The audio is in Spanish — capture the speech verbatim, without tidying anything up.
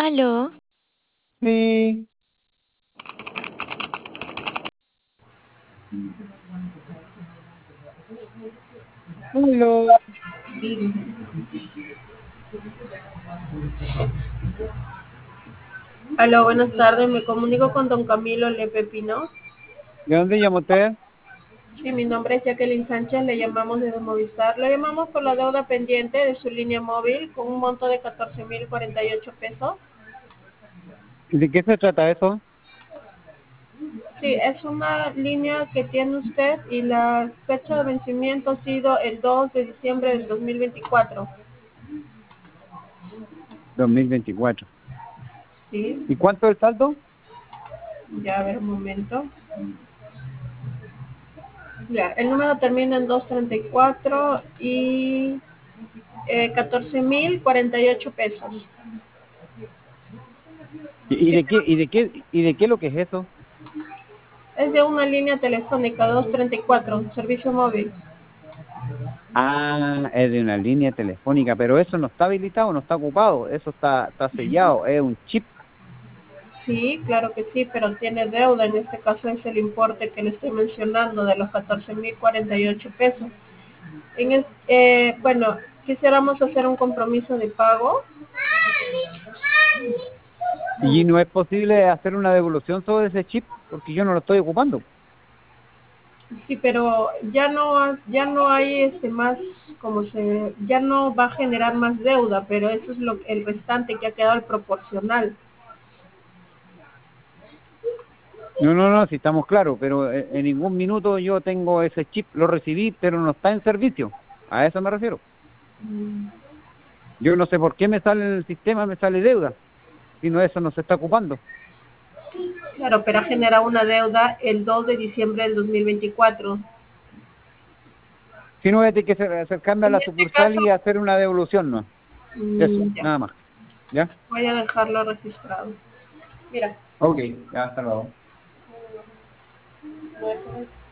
Aló, Sí. Hola. Aló, buenas tardes. Me comunico con don Camilo Lepe Pino. ¿De dónde llama usted? Sí, mi nombre es Jacqueline Sánchez. Le llamamos desde Movistar. Le llamamos por la deuda pendiente de su línea móvil con un monto de catorce mil cuarenta y ocho pesos. ¿De qué se trata eso? Sí, es una línea que tiene usted y la fecha de vencimiento ha sido el dos de diciembre del dos mil veinticuatro. dos mil veinticuatro. Sí, ¿Y cuánto es el saldo? ya a ver un momento. Ya, el número termina en doscientos treinta y cuatro y eh, catorce mil cuarenta y ocho pesos. ¿Y y Sí, de qué, y de qué, y de qué es lo que es eso? es de una línea telefónica doscientos treinta y cuatro, servicio móvil. Ah, es de una línea telefónica, pero eso no está habilitado, no está ocupado, eso está, está sellado, es un chip. Sí, claro que sí, pero tiene deuda. En este caso es el importe que le estoy mencionando de los catorce mil cuarenta y ocho pesos. En es- eh, bueno, quisiéramos hacer un compromiso de pago. Y no es posible hacer una devolución sobre ese chip porque yo no lo estoy ocupando. Sí, pero ya no, ha- ya no hay este más, como se, ya no va a generar más deuda, pero eso es lo el restante que ha quedado el proporcional. No, no, no, si estamos claros, pero en, en ningún minuto yo tengo ese chip, lo recibí, pero no está en servicio. A eso me refiero. Yo no sé por qué me sale en el sistema, me sale deuda, si no eso no se está ocupando. Claro, pero ha generado una deuda el dos de diciembre del dos mil veinticuatro. Si no, voy a tener que acer- acercarme a En la este sucursal caso, y hacer una devolución, ¿no? Eso, mm, ya, nada más. ¿Ya? voy a dejarlo registrado. Mira, Ok, ya, hasta luego. no es-